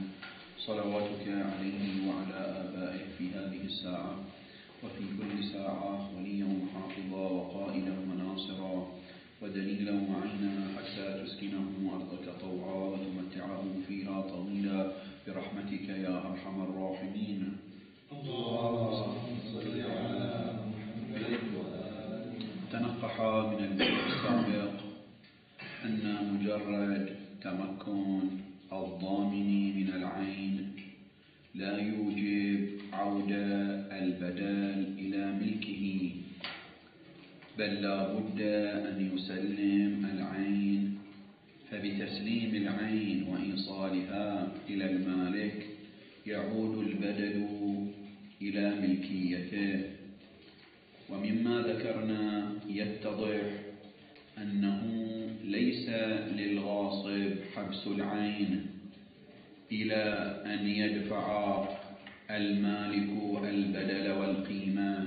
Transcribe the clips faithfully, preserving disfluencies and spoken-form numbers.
صلواتك عليه وعلى آبائه في هذه الساعة وفي كل ساعة وليا وحافظا وقائدا وناصرا ودليلا وعينا حتى تسكنه أرضك طوعا وتمتعه فيها طويلا برحمتك يا أرحم الراحمين. اللهم صل على محمد وآله. تنقح من البيت السابق أن مجرد تمكن الضامن من العين لا يوجب عودة البدل إلى ملكه، بل لا بد أن يسلم العين، فبتسليم العين وإيصالها إلى المالك يعود البدل إلى ملكيته. ومما ذكرنا يتضح أنه ليس للغاصب حبس العين إلى أن يدفع المالك البدل والقيمة،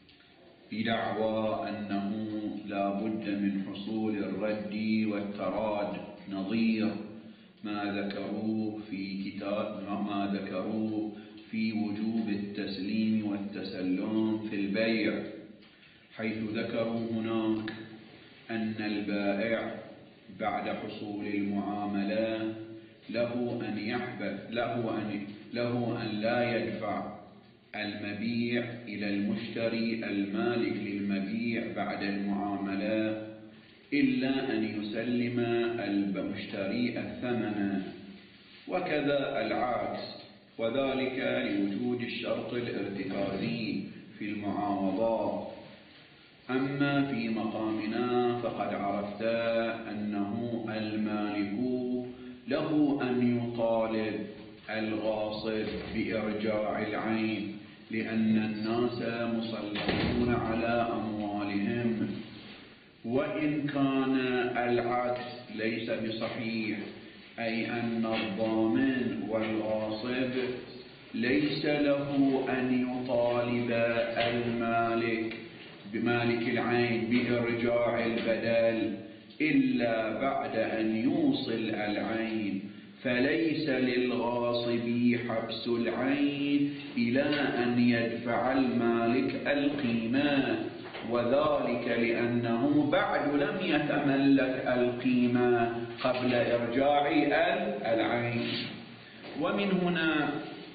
بدعوى أنه لا بد من حصول الرد والتراد، نظير ما ذكروه في كتاب ما ذكروه في وجوب التسليم والتسلم في البيع، حيث ذكروا هناك أن البائع بعد حصول المعاملة له أن يحبس له أن له أن لا يدفع المبيع إلى المشتري المالك للمبيع بعد المعاملة إلا أن يسلم المشتري الثمن، وكذا العكس، وذلك لوجود الشرط الارتكازي في المعاوضات. أما في مقامنا فقد عرفت أنه المالك له أن يطالب الغاصب بإرجاع العين، لأن الناس مسلطون على أموالهم، وإن كان العكس ليس بصحيح، أي أن الضامن والغاصب ليس له أن يطالب المالك بمالك العين بإرجاع البدل إلا بعد أن يوصل العين، فليس للغاصب حبس العين إلى أن يدفع المالك القيمة، وذلك لأنه بعد لم يتملك القيمة قبل إرجاع العين. ومن هنا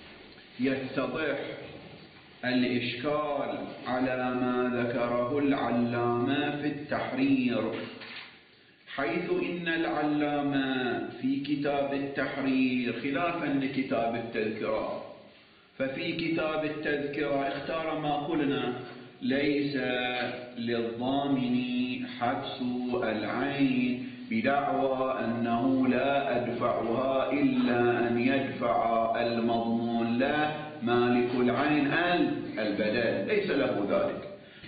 يتضح الإشكال على ما ذكره العلامة في التحرير، حيث إن العلامة في كتاب التحرير خلافا لكتاب التذكرة، ففي كتاب التذكرة اختار ما قلنا: ليس للضامن حبس العين بدعوى أنه لا أدفعها إلا أن يدفع المضمون له مالك العين البدل، ليس له ذلك،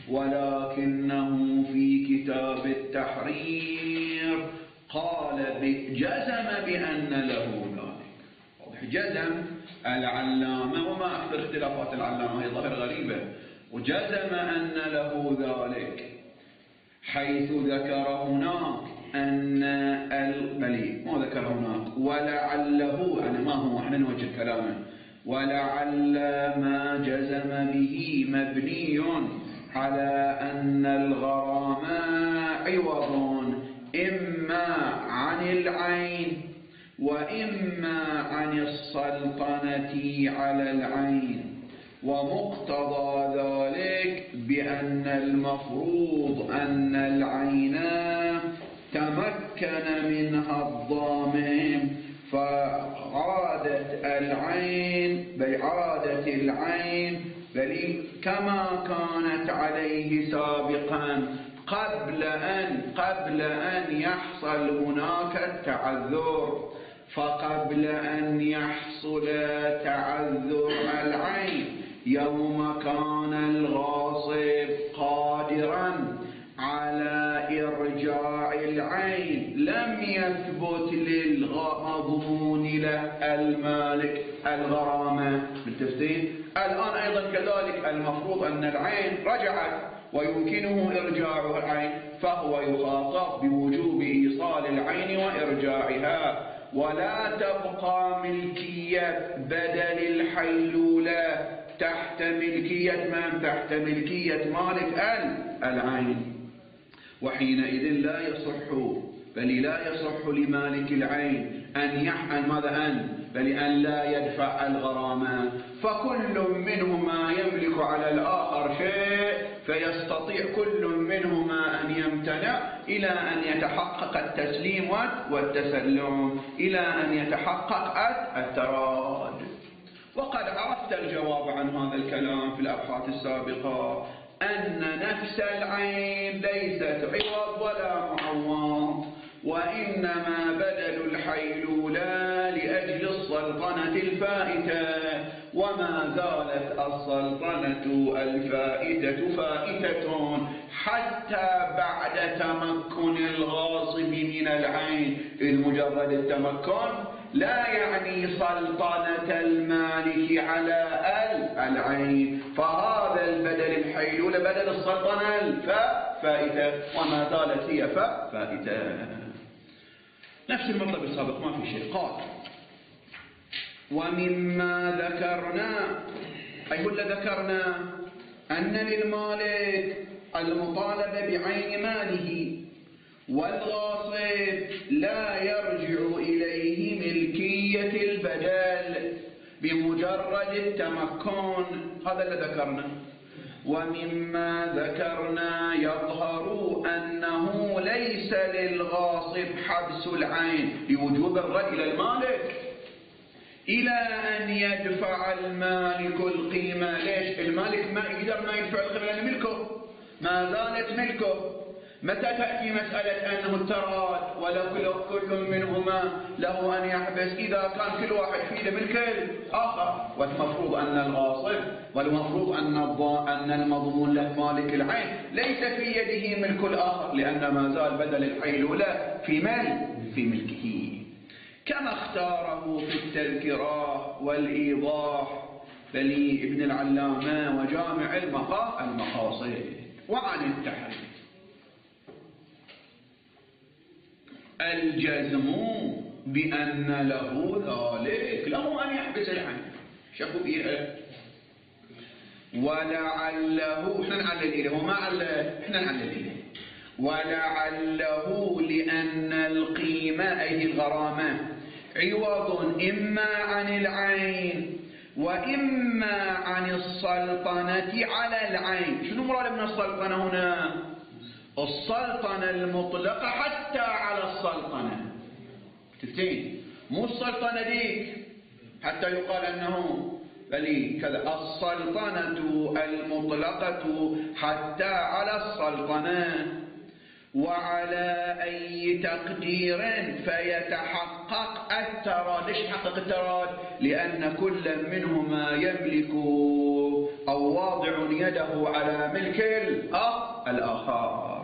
ولكنه في كتاب التحرير قال جزم بأن له ذلك. جزم العلامة، وما أكثر اختلافات العلامة هي ظاهرة غريبة، وجزم أن له ذلك، حيث ذكر هناك أن البلي ما ذكر هناك ولعله، يعني ما هو، احنا نوجه كلامه، ولعل ما جزم به مبني على أن الغرامة عوض إما عن العين وإما عن السلطنة على العين، ومقتضى ذلك بأن المفروض أن العين تمكن منها الضامن، فعادت العين بعادة العين بل كما كانت عليه سابقا قبل أن قبل أن يحصل هناك التعذر. فقبل أن يحصل تعذر العين يوم كان الغاصب قادرا على إرجاع العين لم يثبت للمضمون له المالك الغرامة بالتفصيل. الآن أيضا كذلك المفروض أن العين رجعت ويمكنه إرجاع العين فهو يخاطب بوجوب إيصال العين وإرجاعها، ولا تبقى ملكية بدل الحيلولة تحت ملكية من؟ تحت ملكية مالك العين. وحينئذ لا يصح، بل لا يصح لمالك العين أن يحمل ماذا أن بل أن لا يدفع الغرامة، فكل منهما يملك على الآخر شيء، فيستطيع كل منهما أن يمتنع إلى أن يتحقق التسليم والتسلم، إلى أن يتحقق التراد. وقد عرفت الجواب عن هذا الكلام في الأبحاث السابقة، أن نفس العين ليست عوض ولا معوض، وإنما بدل الحيلولة لأجل السلطنة الفائتة، وما زالت السلطنة الفائتة فائتة حتى بعد تمكن الغاصب من العين. المجرد التمكن لا يعني سلطنة المالك على العين، فهذا البدل الحيلولة بدل السلطنة الفائتة، وما زالت هي فائتة. نفس المطلب السابق ما في شيء. قال ومما ذكرنا، أي ولا ذكرنا أن للمالك المطالبة بعين ماله، والغاصب لا يرجع إليه ملكية البدل بمجرد التمكن. هذا اللي ذكرنا. ومما ذكرنا يظهر أنه ليس للغاصب حبس العين لوجوب الرد إلى المالك إلى أن يدفع المالك القيمة. ليش؟ المالك ما يقدر ما يدفع القيمة لأن ملكه ما زالت ملكه. متى تأتي مسألة أنه التراد ولا كل منهما له أن يحبس؟ إذا كان كل واحد فيه ملك الآخر، والمفروض أن الغاصب والمفروض أن أن المضمون له مالك العين ليس في يده ملك الآخر، لأن ما زال بدل الحيلولة في مال في ملكه، كما اختاره في التذكرة والإيضاح لابن العلامة وجامع المقاصد. وعن التحريم الجزم بأن له ذلك، له أن يحبس العين. شكوا بيها ولعله، احنا نعلل إليه وما علل، احنا نعلل إليه ولعله لأن القيمة أي الغرامة عوض إما عن العين وإما عن السلطنة على العين. شنو مراد من السلطنة هنا؟ السلطنة المطلقة حتى على السلطنة، تفتين مو السلطنة ديك حتى يقال أنه بل كذا، السلطنة المطلقة حتى على السلطنة. وعلى أي تقدير فيتحقق التراد. ليش يحقق التراد؟ لأن كل منهما يملك أو واضع يده على ملك الآخر،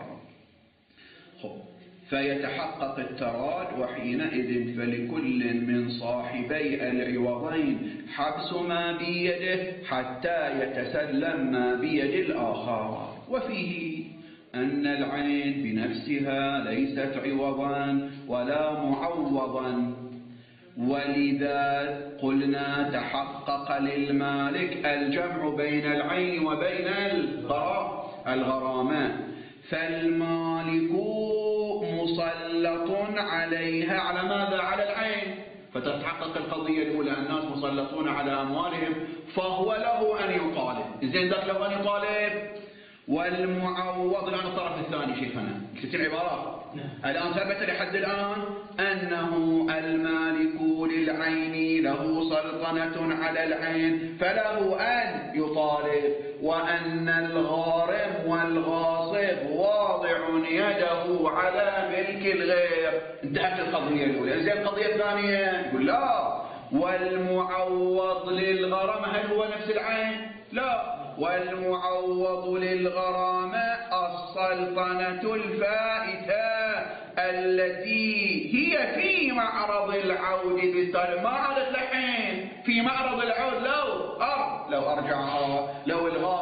فيتحقق التراد. وحينئذ فلكل من صاحبي العوضين حبس ما بيده حتى يتسلم ما بيد الآخر. وفيه أن العين بنفسها ليست عوضا ولا معوضا، ولذا قلنا تحقق للمالك الجمع بين العين وبين الغرامة، فالمالك مسلط عليها. على ماذا؟ على العين. فتتحقق القضية الأولى، الناس مسلطون على أموالهم، فهو له أن يطالب. إذن ذاك له أن يطالب. والمعوض الآن الطرف الثاني شيخنا، شفت العبارات الآن ثبت لحد الآن أنه المالك للعين له سلطنة على العين فله أن يطالب، وأن الغارم والغاصب واضع يده على ملك الغير. انتهت القضية الأولى. إذن القضية الثانية يقول لا، والمعوض للغرامة هل هو نفس العين؟ لا، والمعوض للغرامة السلطنة الفائتة التي هي في معرض العود بالسلم. ما عادت الحين في معرض العود. لو أر لو أرجع لو الغاصب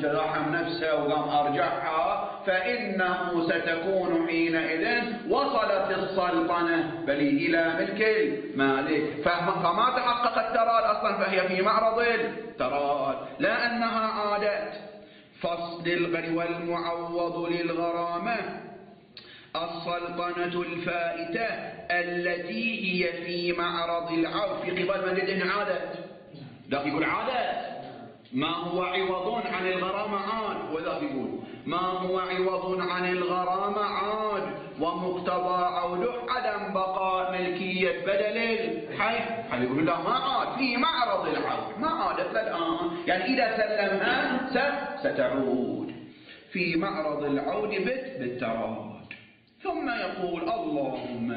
تلاحم نفسه وقام أرجعها، فإنه ستكون حينئذ وصلت السلطنة بل إلى ملك المالك، فما تحقق التراد أصلا، فهي في معرض التراد، لا أنها عادت. فصل الغني والمعوض للغرامة السلطنة الفائتة التي هي في معرض العوض في قبل مجد عادت. ذاك يقول عادت، ما هو عوض عن الغرامة عاد، وذاك يقول ما هو عوض عن الغرامة عاد، ومقتضى عوده عدم بقاء ملكية بدل الحي. حي يقول لا ما عاد، في معرض العود، ما عادت الآن، يعني إذا سلمها ستعود في معرض العود بالتراد. ثم يقول اللهم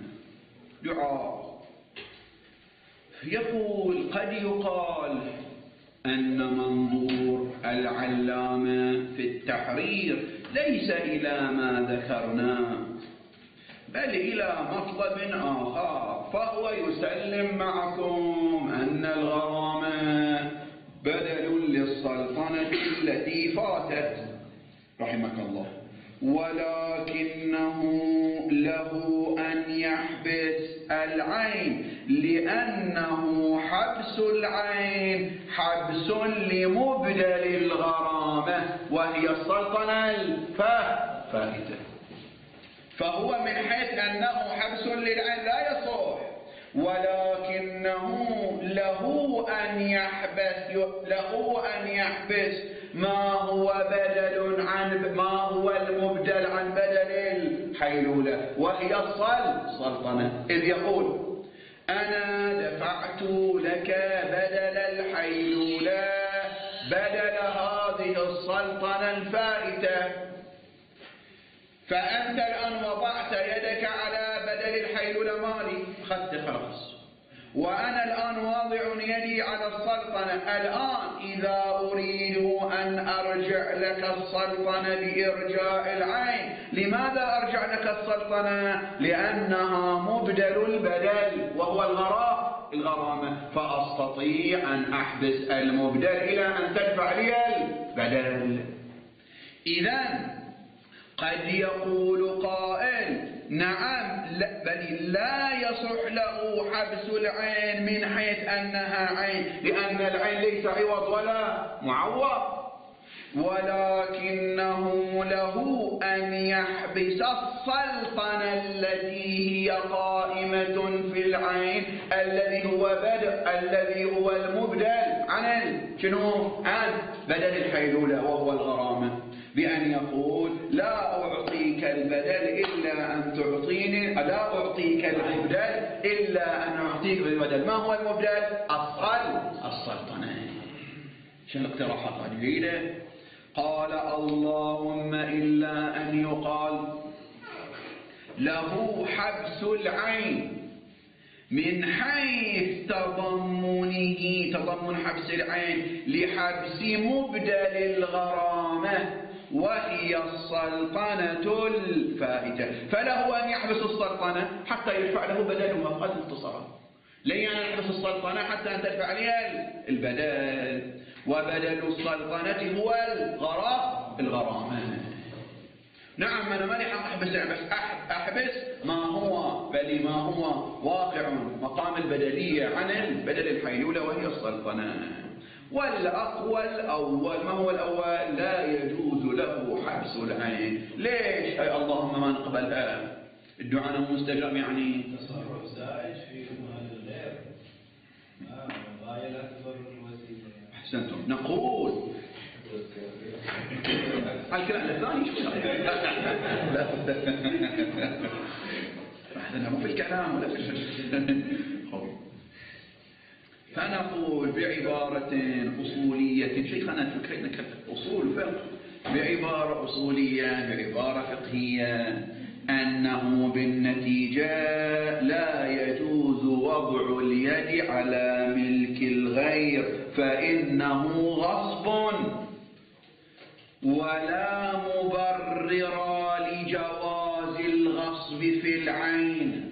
دعاء، يقول قد يقال أن منظور العلامة في التحرير ليس إلى ما ذكرنا بل إلى مطلب آخر، فهو يسلم معكم أن الغرامة بدل للسلطنة التي فاتت رحمك الله، ولكنه له أن يحبس العين، لأنه حبس العين حبس لمبدل الغرامة وهي السلطنة الفائتة، فهو من حيث أنه حبس للعين لا يصح، ولكنه له أن يحبس له أن يحبس ما هو بدل عن ما هو المبدل عن بدل الحيلولة وهي السلطنة، إذ يقول أنا دفعت لك بدل الحيلولة بدل هذه السلطنة الفائتة، فأنت الآن وضعت يدك على بدل الحيلولة مالي، أخذت خلاص، وأنا الآن واضع يدي على السلطنة. الآن إذا أريد أن أرجع لك السلطنة بإرجاء العين، لماذا أرجع لك السلطنة؟ لأنها مبدل البدل وهو الغرام الغرامة، فأستطيع أن أحبس المبدل إلى أن تدفع لي البدل. إذن قد يقول قائل نعم لا بل لا يصح له حبس العين من حيث أنها عين، لأن العين ليس عوض ولا معوض، ولكنه له أن يحبس السلطنة التي هي قائمة في العين الذي هو بدل الذي هو المبدل عن شنو؟ عن بدل الحيلولة وهو الغرامة، بأن يقول لا أعطيك البدل إلا أن تعطيني، لا أعطيك المبدل إلا أن أعطيك البدل. ما هو المبدل؟ السلطنة. شو الاقتراحات هذه؟ قال اللهم إلا أن يقال له حبس العين من حيث تضمنه تضمن حبس العين لحبس مبدل الغرامة وهي السلطنة الفائتة، فله أن يحبس السلطنة حتى يدفع له بدلها. هذا اختصارا، لن يحبس السلطنة حتى أن تدفع لي البدل، وبدل السلطنة هو الغرام الغرامة. نعم أنا ماني أحبس بس أحبس ما هو بل ما هو واقع مقام البدلية عن البدل الحيلولة وهي السلطنة. والأقوى الأول، ما هو الأول؟ لا يجوز له حبس العين. ليش؟ أي اللهم ما نقبلها، الدعاء مستجاب، يعني تصرف زائد في مال الغير، الغاية الأكبر الوسيلة. أحسنتم. نقول الكلام الثاني شو لا مو في الكلام ولا في فنقول بعبارة أصولية، شيء خلنا نفكر أصول فقه بعبارة أصولية بعبارة فقهية، أنه بالنتيجة لا يجوز وضع اليد على ملك الغير، فإنه غصب، ولا مبرر لجواز الغصب في العين،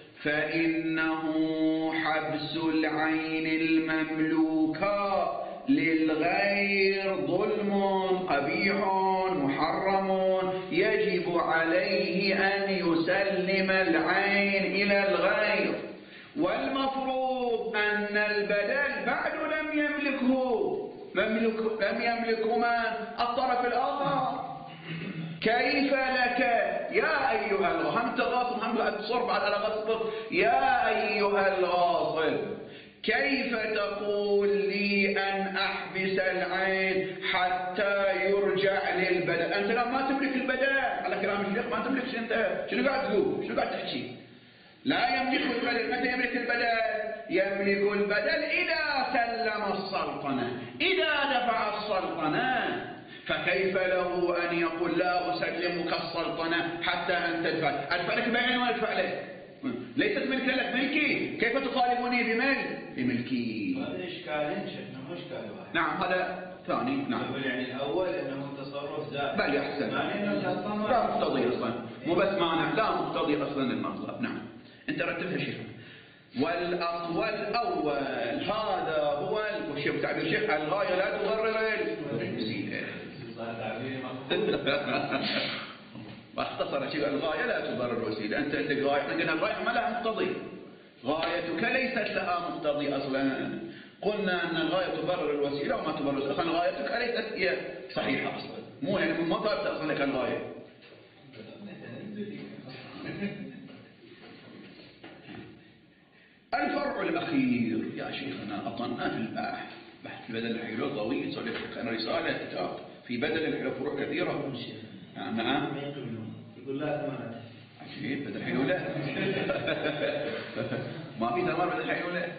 فإنه حبس العين المملوكة للغير ظلم قبيح محرم يجب عليه أن يسلم العين إلى الغير، والمفروض أن البدل بعد لم يملكه مملك لم يملكهما الطرف الآخر. كيف لك يا أيها الغاصب، هم تغاصب هم تصر بعد على غصبك، يا أيها الغاصب كيف تقول لي أن أحبس العين حتى يرجع للبدل؟ أنت لا ما تملك البدل، على كلام الشيخ ما تملك. أنت شنو قاعد تقول؟ شنو قاعد تحكي؟ لا يملك البدل. متى يملك البدل؟ يملك البدل إذا سلم السلطنة، إذا دفع السلطنة. فكيف له أن يقول لا أسلمك السلطنة حتى أن تدفع؟ أدفع لك بعين ولا أدفع لك؟ ليست ملك لك، ملكي. كيف تطالبني بملك؟ بملكي. هذا إشكالين شيخنا، مو إشكال واحد. نعم هذا ثاني. نعم يعني الأول أنه تصرف زائد، بل يحسن لا مقتضي أصلا، مو بس مانع، لا مقتضي أصلا المطلب. نعم أنت رتبها شيخ. والأقوى الأول هذا هو وشوف تعبير شيخ الغاية لا تبرر الوسيلة. واختصر شيء الغاية لا تبرر الوسيلة. أنت عندك غاية، عندنا الغاية ما لها مقتضي، غايتك ليست لها مقتضي أصلا. قلنا أن الغاية تبرر الوسيلة وما تبرر أصلا، غايتك ليست هي صحيحة أصلا، مو يعني ما طالبت أصلا لك الغاية. الفرع الأخير يا شيخنا أطلنا في البحث، بحث في بدل الحيلة طويل، صار كان رسالة كتاب في بدل الحيلة فروع كثيرة. نعم نعم يقول لا ثمانية عجيب بدل الحيلة لا ما في ثمار بدل الحيلة لا.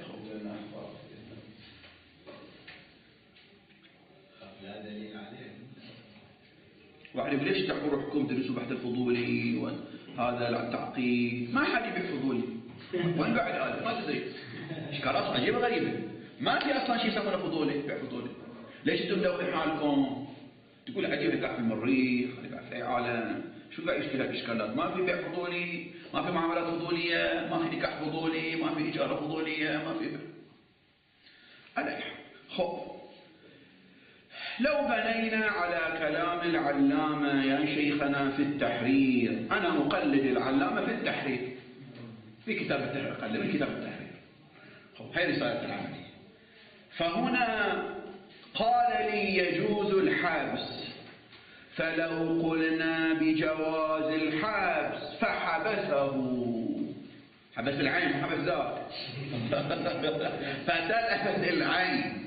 لا دليل عليه. واعرف ليش تعبروا حكومة تدرسوا بحث الفضولي وهذا التعقيد؟ ما حد يبي فضولي. وين قاعد هذا؟ ما تدري. اشكالات عجيبة غريبة. ما في اصلا شيء يسمونه فضولي، بيع فضولي. ليش انتم مدوخين حالكم؟ تقول عجيب قاعد في المريخ، قاعد في اي عالم، شو قاعد يشكل هالاشكالات؟ ما في بيع فضولي، ما في معاملات فضولية، ما في نكاح فضولي، ما في إجارة فضولية، ما في عليك. خب لو بنينا على كلام العلامة يا شيخنا في التحرير، أنا مقلد العلامة في التحرير، في كتاب التحرير، أقل من كتاب التحرير. هاي رسالة العملية. فهنا قال لي يجوز الحبس، فلو قلنا بجواز الحبس فحبسه، حبس العين وحبس ذاك فتلفت العين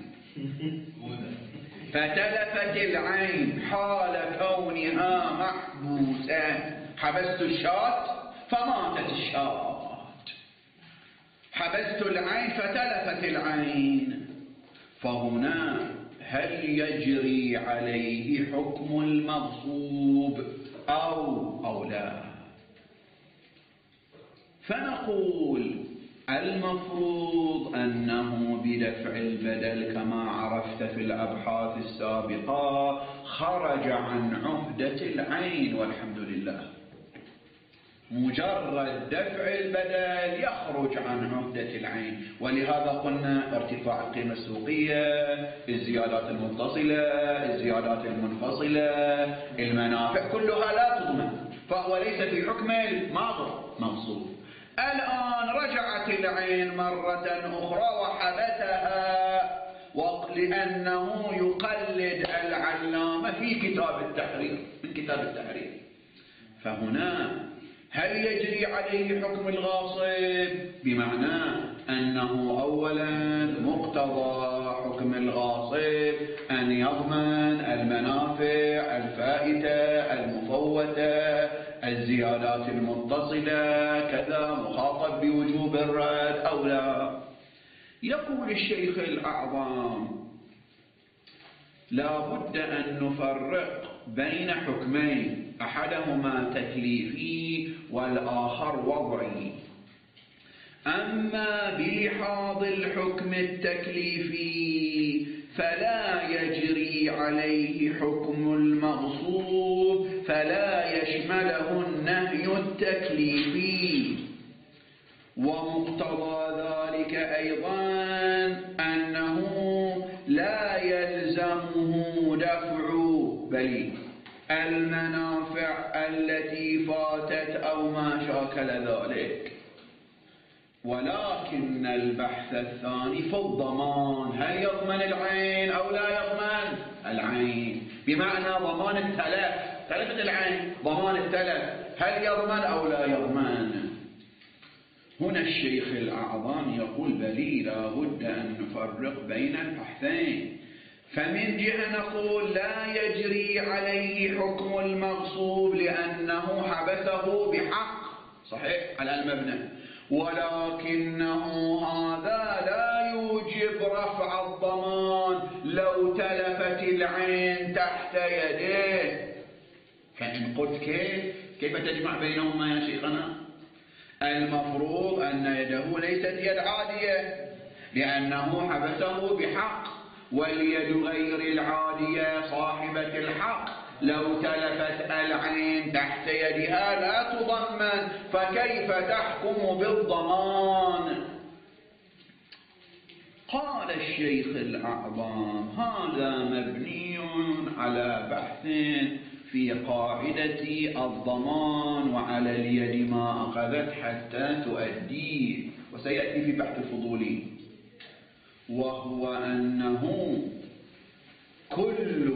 فتلفت العين حال كونها محبوسة. حبست الشاة فماتت الشاة، حبست العين فتلفت العين. فهنا هل يجري عليه حكم المغصوب أو أو لا؟ فنقول المفروض أنه بدفع البدل كما عرفت في الأبحاث السابقة خرج عن عهدة العين والحمد لله. مجرد دفع البدل يخرج عن عهدة العين، ولهذا قلنا ارتفاع القيمة السوقية، الزيادات المتصلة، الزيادات المنفصلة، المنافع كلها لا تضمن، فهو ليس في حكم الماضي مغصوب. الآن رجعت العين مرة أخرى وحبسها، لأنه يقلد العلامة في كتاب التحرير، من كتاب التحرير. فهنا هل يجري عليه حكم الغاصب؟ بمعنى أنه أولا مقتضى حكم الغاصب أن يضمن المنافع الفائتة المفوتة، الزيادات المتصلة، كذا مخاطب بوجوب الرد أو لا؟ يقول الشيخ الأعظم لا بد أن نفرق بين حكمين، أحدهما تكليفي والآخر وضعي. أما بلحاظ الحكم التكليفي فلا يجري عليه حكم المغصوب، فلا يشمله النهي التكليفي. ومقتضى ذلك أيضا أنه لا يلزمه دفع بل المنافع التي فاتت أو ما شاكل ذلك، ولكن البحث الثاني في الضمان، هل يضمن العين أو لا يضمن العين، بمعنى ضمان التلف، تلفت العين ضمان التلف، هل يضمن أو لا يضمن. هنا الشيخ الأعظم يقول بلي لا بد أن نفرق بين البحثين. فمن جهة نقول لا يجري عليه حكم المغصوب لأنه حبسه بحق، صحيح على المبنى، ولكنه هذا لا يوجب رفع الضمان لو تلفت العين تحت يديه. فإن قلت كيف كيف تجمع بينهما يا شيخنا؟ المفروض أن يده ليست يد عادية لأنه حبسه بحق، واليد غير العادية صاحبة الحق لو تلفت العين تحت يدها لا تضمن، فكيف تحكم بالضمان؟ قال الشيخ الأعظم هذا مبني على بحث في قاعدة الضمان وعلى اليد ما أخذت حتى تؤديه، وسيأتي في بحث الفضولي، وهو أنه كل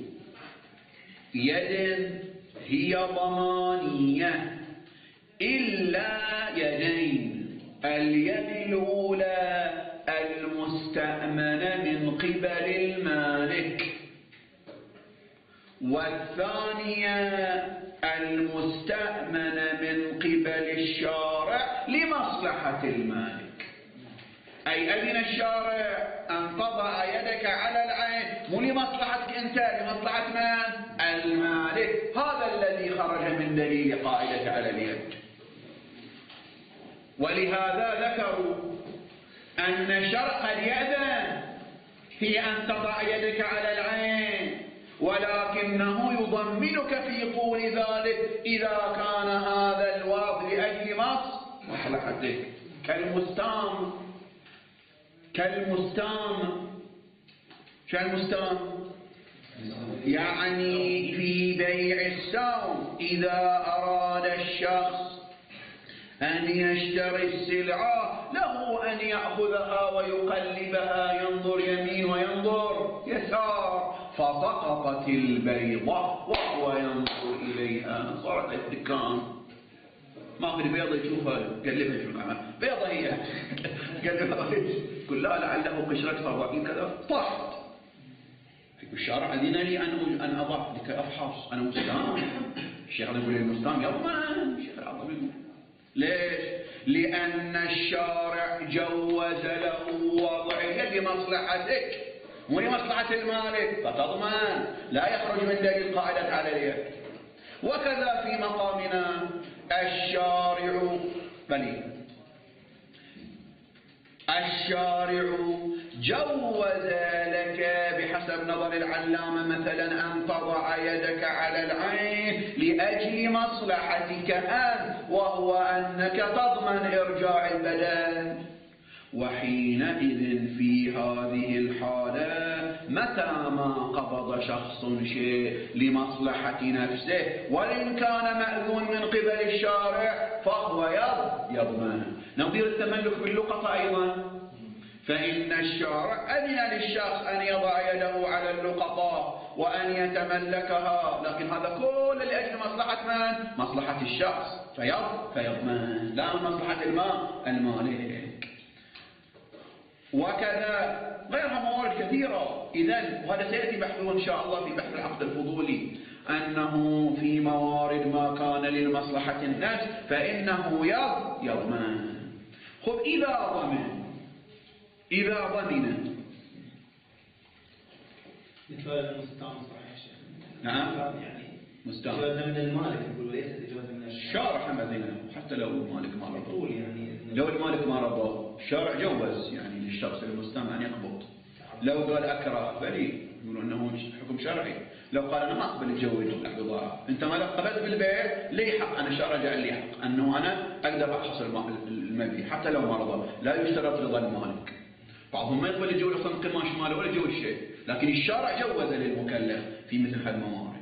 يد هي ضمانية إلا يدين: اليد الأولى المستأمنة من قبل المالك، والثانية المستأمنة من قبل الشارع لمصلحة المالك. أي أذن الشارع أن تضع يدك على العين مو لمصلحتك أنت، لمصلحة من؟ المالك. هذا الذي خرج من دليل قاعدة على اليد. ولهذا ذكروا أن الشرع قد يأذن في أن تضع يدك على العين، ولكنه يضمنك في طول ذلك إذا كان هذا الوضع لأجل مصلحتك، كالمستام كالمستام شو المستام؟ يعني في بيع السوم إذا أراد الشخص أن يشتري السلعة له أن يأخذها ويقلبها، ينظر يمين وينظر يسار، فسقطت البيضة وهو ينظر إليها صارت الدكان، ما في بيضة يشوفها قلبها شو العمل، بيضة هي قلبها قل لا لعله قشرتها ضعيف كذا طاحت. الشارع أذن لي أن أن أضع لك أفحص، أنا مستام. الشيخ يقول المستام يضمن، الشيخ العظيم يقول ليش؟ لأن الشارع جوز له وضع اليد لمصلحتك مو لمصلحة المالك، فتضمن لا يخرج من دليل قاعدة على اليد. وكذا في مقامنا الشارع بني الشارع جوز لك بحسب نظر العلامة مثلا أن تضع يدك على العين لأجل مصلحتك أنت، وهو أنك تضمن إرجاع البدن. وحينئذ في هذه الحالة متى ما قبض شخص شيء لمصلحة نفسه وإن كان مأذون من قبل الشارع فهو يضمن. نظير التملك باللقطة أيضا، فإن الشارع أذن للشخص أن يضع يده على اللقطة وأن يتملكها، لكن هذا كل لأجل مصلحة من؟ مصلحة الشخص فيضمن، لا مصلحة المال المالك. وكذا غيرها موارد كثيرة. إذن وهذا سيأتي بحثه إن شاء الله في بحث العقد الفضولي، أنه في موارد ما كان للمصلحة النفس فإنه يضمن. خب إذا ضمن إذا ضمن إجازة المستعمل صحيح شيخ؟ نعم يعني مستعمل إجازة من المالك يقول وليست إجازة من الشارع. الشارع حمدنا حتى لو المالك ما رضى، يعني لو المالك ما رضى الشارع جوز يعني للشخص المستعمل أن يقبض. لو قال أكره بلي يقولوا أنه حكم شرعي. لو قال أنا ما أقبل الجوز البضاعة، أنت ما قبلت بالبيع لي حق، أنا الشارع جعل لي حق أنه أنا أقدر أحصل المبيع حتى لو ما رضى، لا يشترط رضا المالك. بعضهم ما يقبل يجوز أصلا قماش ماله ولا يجوز شيء، لكن الشارع جوز للمكلف في مثل هالموارد.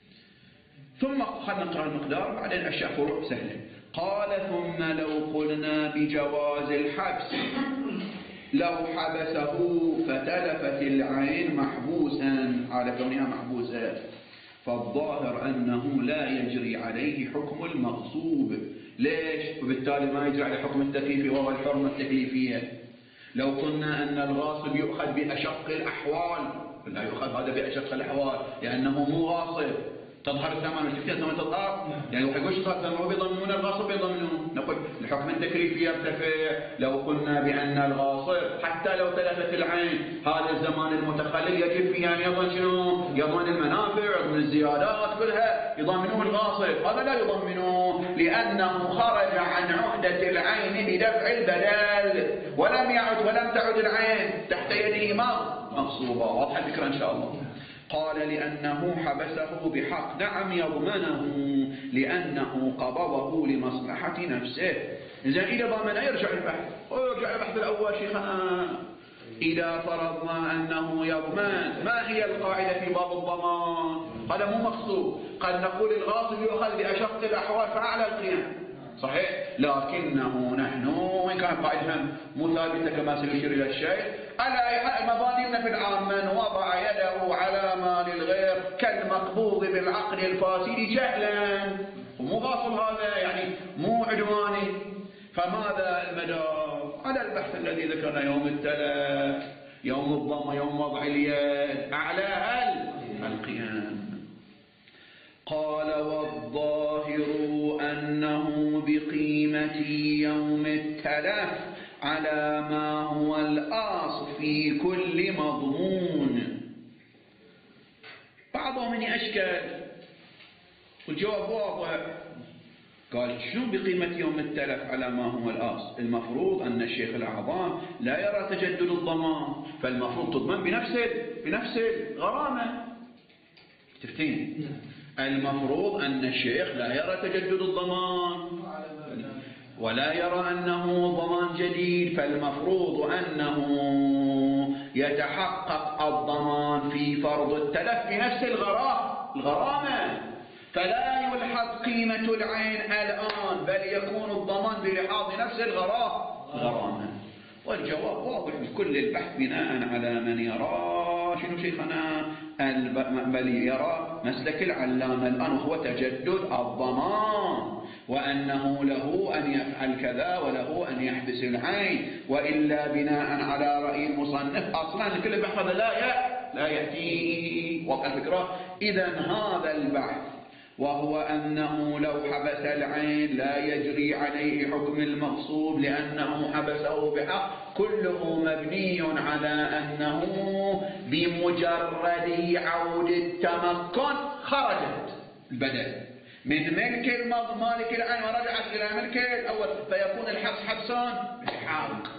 ثم خلنا نقرأ المقدار بعدين أشياء فروع سهلة. قال ثم لو قلنا بجواز الحبس لو حبسه فتلفت العين محبوسا على كونها محبوسة، فالظاهر أنه لا يجري عليه حكم المغصوب. ليش؟ وبالتالي ما يجري عليه حكم التكليف وهو الحرمة التكليفية. لو قلنا أن الغاصب يؤخذ بأشق الأحوال، لا يؤخذ هذا بأشق الأحوال لأنه مو غاصب، تظهر الثمن وشفتها ثمن تظهر، يعني واحد يقول شخص ثمن بيضمنون الغاصب بيضمنون، نقول الحكم التكليفي يرتفع. لو قلنا بأن الغاصب حتى لو تلفت العين هذا الزمان المتخلل يجب فيه أن يضمن شنو؟ يضمن المنافع، يضمن الزيادات كلها، يضمنوه الغاصب. هذا لا يضمنوه لأنه خرج عن عهدة العين بدفع البدل، ولم يعد ولم تعد العين تحت يده مغصوبة. واضحة الفكرة إن شاء الله. قال لأنه حبسه بحق، نعم يضمنه لأنه قبضه لمصلحة نفسه. إذا إذا ضمن يرجع البحث ويرجع البحث الأول شيخنا. إذا فرضنا أنه يضمن، ما هي القاعدة في باب الضمان؟ هذا مو مقصود. قد نقول الغاصب يؤخذ بأشق الأحوال فأعلى القيام، صحيح، لكنه نحن وإن كانت قاعدة مو ثابتة كما سيشير إلى الشيخ، على مبادئنا في العام من وضع يده على مال الغير كالمقبوض بالعقد الفاسد جهلا، ومو غاصب هذا يعني مو عدواني. فماذا المدار؟ على البحث الذي ذكرنا يوم التلف، يوم الضم، يوم وضع اليد، أعلى القيام. قال والظاهر أنه بقيمة يوم التلف على ما هو الأصل في كل مضمون. بعضهم من أشكال والجواب واضح. قال شنو بقيمة يوم التلف على ما هو الأصل؟ المفروض أن الشيخ الأعظم لا يرى تجدد الضمان، فالمفروض تضمن بنفس بنفس الغرامة. تفتين؟ المفروض أن الشيخ لا يرى تجدد الضمان ولا يرى أنه ضمان جديد، فالمفروض أنه يتحقق الضمان في فرض التلف بنفس الغرامة، فلا يلحظ قيمة العين الآن بل يكون الضمان بلحاظ نفس الغرامة. والجواب واضح بكل البحث بناء على من يرى شنو شيخنا بل يرى مسلك العلامة الآن وهو تجدد الضمان، وأنه له أن يفعل كذا وله أن يحبس العين، وإلا بناء على رأي المصنف أصلا كل البحث هذا لا لا يأتي. وقع الفكرة. إذا هذا البحث وهو أنه لو حبس العين لا يجري عليه حكم المغصوب لأنه حبسه بحق، كله مبني على أنه بمجرد عود التمكن خرجت البدل من ملك مالك العين ورجعت إلى ملك الأول، فيكون الحبس حبسا بحق.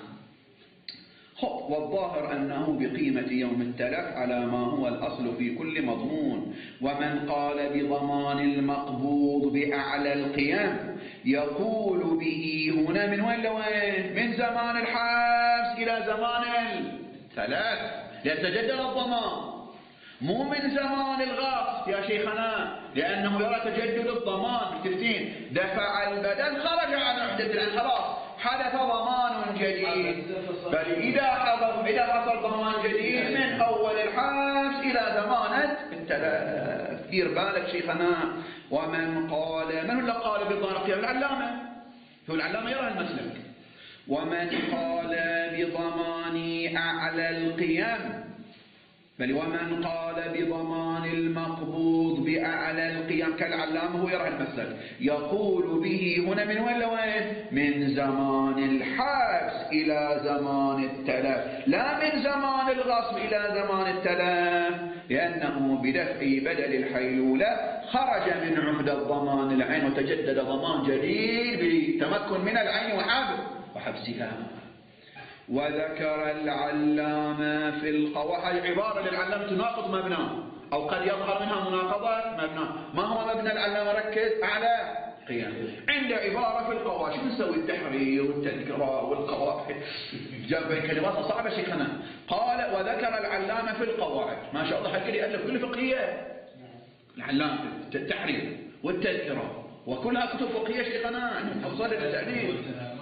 والظاهر أنه بقيمة يوم التلف على ما هو الأصل في كل مضمون. ومن قال بضمان المقبوض بأعلى القيام يقول به هنا من وين لوين؟ من زمان الحبس إلى زمان التلف، يتجدد الضمان، مو من زمان الغصب يا شيخنا، لأنه يرى تجدد الضمان. تفتين دفع البدل خرج عن عهدة العين، خلاص حدث ضمان جديد. بل إذا حصل إذا حصل ضمان جديد من أول الحبس إلى زمان التلف. دير بالك شيخنا. ومن قال، من هو اللي قال بضمان القيام؟ العلامة، هو العلامة يرى المسلك. ومن قال بضمان أعلى القيام، بل ومن قال بضمان المقبوض بأعلى القيام كالعلامة هو يرى المسلك، يقول به هنا من وين لوين؟ من زمان الحبس إلى زمان التلف، لا من زمان الغصب إلى زمان التلف، لأنه بدفع بدل الحيلولة خرج من عهد الضمان العين وتجدد ضمان جديد بتمكن من العين وحبسها. وذكر العلامة في القواعد عبارة للعلامة تناقض مبناه أو قد يظهر منها مناقضة مبناه. ما هو مبنى العلامة؟ ركز على قيام. عند عبارة في القواعد شو نسوي؟ التحرير والتذكرة والقواعد جاب بين كلمات صعبة شيخنا. قال وذكر العلامة في القواعد، ما شاء الله حق يألف كل فقهية، العلامة في التحرير والتذكرة وكلها كتب فقهية شيخنا توصل إلى التأليف.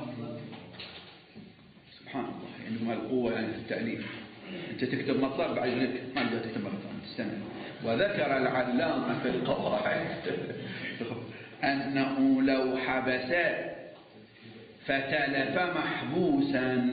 سبحان الله، عندكم يعني القوة يعني في التأليف. أنت تكتب مطلب بعد ذلك ما تقدر تكتب مرة ثانية، تستمع. وذكر العلامة في القواعد أنه لو حبس فتلف محبوسا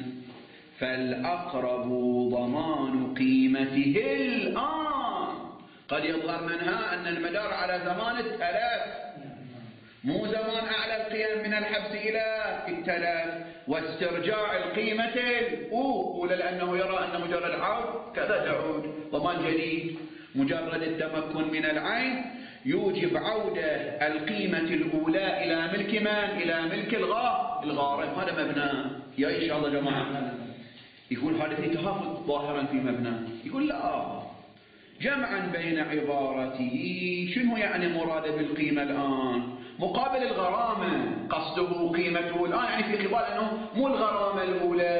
فالأقرب ضمان قيمته الآن. قد يظهر منها أن المدار على زمان التلف، مو زمان أعلى القيم من الحبس إلى التلف واسترجاع القيمة الأولى، لأنه يرى أن مجرد عود كذا تعود ضمان جديد. مجرد التمكن من العين يوجب عودة القيمة الأولى إلى ملك من؟ إلى ملك الغا الغارب. هذا مبنى يا إن شاء الله جماعة. يقول هذا في تهافت ظاهرا في مبنى. يقول لا، جمعا بين عبارته شنو يعني مراده بالقيمة الآن؟ مقابل الغرامة، قصده قيمته الآن يعني في قبال أنه مو الغرامة الأولى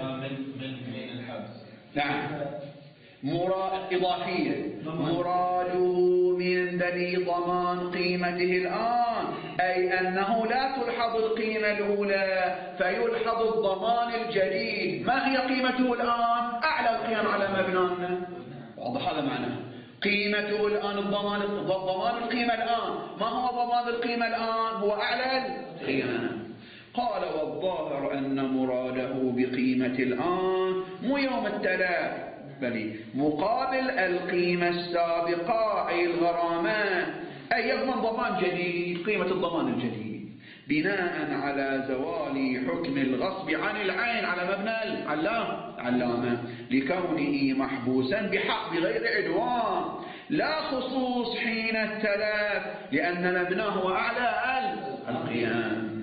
من الحبس. نعم، مراد إضافية، مراده من ذلك ضمان قيمته الآن، أي أنه لا تلحظ القيمة الأولى فيلحظ الضمان الجديد. ما هي قيمته الآن؟ أعلى القيم على مبنانا. واضح هذا معناه. قيمته الآن الضمان، ضمان القيمة الآن. ما هو ضمان القيمة الآن؟ هو أعلى القيمة. قال والظاهر أن مراده بقيمة الآن مو يوم التلف، بل مقابل القيمة السابقة أي الغرامات، أي يضمن ضمان جديد، قيمة الضمان الجديد بناء على زوال حكم الغصب عن العين على مبنى العلامة لكونه محبوسا بحق بغير عدوان، لا خصوص حين التلف لأن مبناه أعلى القيام.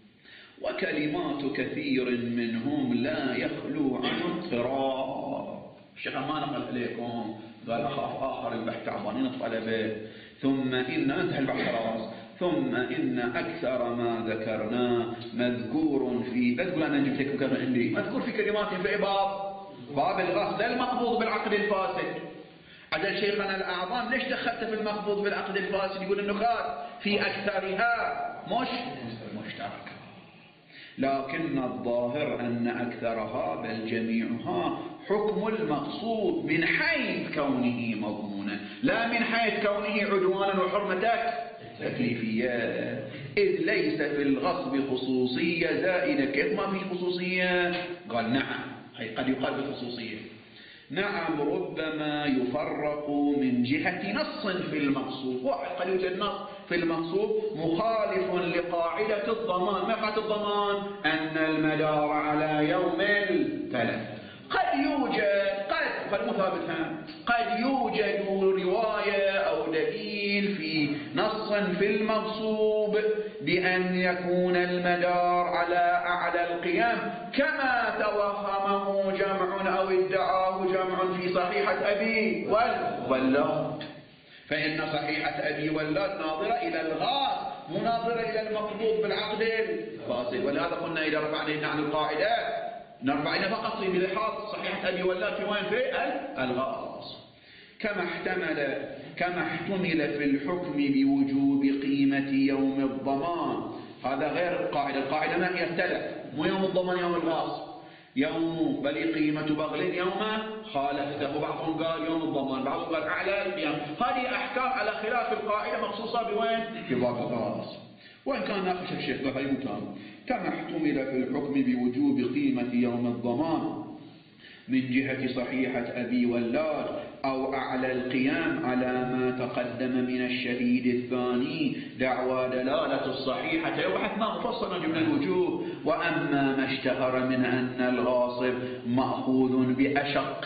وكلمات كثير منهم لا يخلو عن اضطراب. الشيخ ما نقل عليكم قال أخاف آخر البحث تعبانين الطلبة. ثم إن انتهى البحث خلاص. ثم إن أكثر ما ذكرناه مذكور في، لا تقول أنا جبت لكم كلمة عندي، مذكور في كلمات في باب باب الغصب المقبوض بالعقد الفاسد. عجل شيخنا الأعظم ليش دخلت في المقبوض بالعقد الفاسد؟ يقول النخات في أكثرها مش مشترك، لكن الظاهر أن أكثرها بل جميعها حكم المقصود من حيث كونه مضمونا، لا من حيث كونه عدوانا وحرمتك تكليفية، إذ ليس في الغصب خصوصية زائدة. كيف ما في خصوصية؟ قال نعم، هي قد يقال بالخصوصية. نعم، ربما يفرق من جهة نص في المقصود. واحد قد يوجد نص في المقصود مخالف لقاعدة الضمان. ما قاعدة الضمان؟ أن المدار على يوم التلف. قد يوجد قد قد مثابتها قد يوجد رواية أو دليل في نص في المغصوب بأن يكون المدار على أعلى القيام كما توهمه جمع أو ادعاه جمع في صحيحة أبي والولاد. فإن صحيحة أبي واللاد ناظرة إلى الغاز مو ناظرة إلى المقبوض بالعقد الفاسد. ولهذا قلنا إذا رفعنا عن القاعدة نرفعنا فقط بلحاظ صحيحة أبي واللاد في وين؟ في الغاز. كما احتمل كما احتمل في الحكم بوجوب قيمة يوم الضمان. هذا غير القاعدة. القاعدة ما هي التلف، مو يوم الضمان يوم الغاز. يوم بل قيمة بغل يوم خالفته. بعضهم قال يوم الضمان، بعضهم قال أعلى القيام. هذه أحكام على خلاف القاعدة مخصوصة بوين؟ في باب الغاز. وإن كان ناقش الشيخ بهاي مكان كما احتمل في الحكم بوجوب قيمة يوم الضمان من جهة صحيحة أبي واللاد أو أعلى القيام على ما تقدم من الشهيد الثاني دعوى دلالة الصحيحة وبحث ما مفصلا جبنا الوجوه. وأما ما اشتهر من أن الغاصب مأخوذ بأشق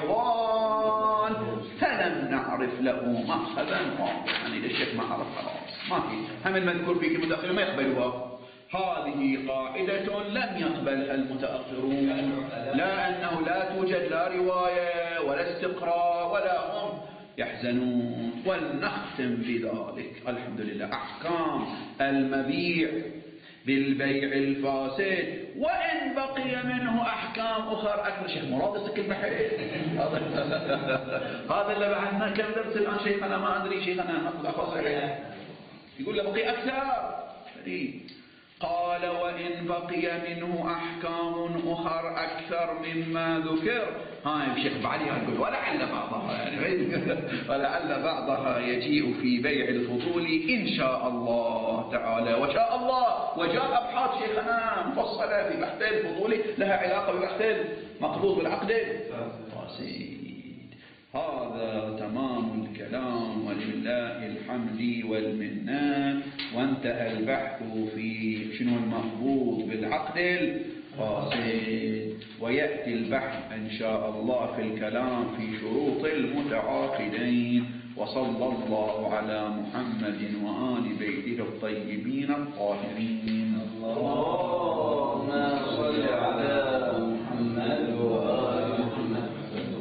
الأحوال فلم نعرف له مأخذا واضحا. يعني الشيخ ما عرف خلاص ما في، هم المذكور فيك المتأخرين ما يقبلوها. هذه قاعدة لم يقبلها المتأخرون، لا أنه لا توجد لا رواية ولا استقراء ولا هم يحزنون. ولنختم بذلك الحمد لله أحكام المبيع بالبيع الفاسد، وإن بقي منه أحكام أحكام أخر أكثر. شيخ مراد يصك البحث هذا اللي بعثنا كم درس الآن شيخنا ما أدري شيخنا نقول أخص يقول له بقي أكثر. قال وإن بقي منه أحكام أخر أكثر مما ذكر. هاي الشيخ بعلي يقول ولعل بعضها يعني ولعل بعضها يجيء في بيع الفضول إن شاء الله تعالى وشاء الله. وجاء أبحاث شيخنا مفصلة في بحث الفضول لها علاقة ببحث المقبوض بالعقد الفاسد. هذا تمام الكلام ولله الحمد والمنة. وانتهى البحث في شنو المقبوض بالعقد الفاسد. ويأتي البحث إن شاء الله في الكلام في شروط المتعاقدين. وصلى الله على محمد وآل بيته الطيبين الطاهرين. اللهم صل على محمد وآل محمد.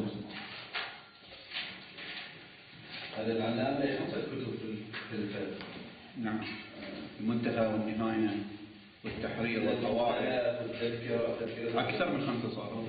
هذا العلامة يحصل كتب في الفقه. نعم المنتهى والنهاية والتحرير والقواعد والتذكرة أكثر من خمسة صاروا.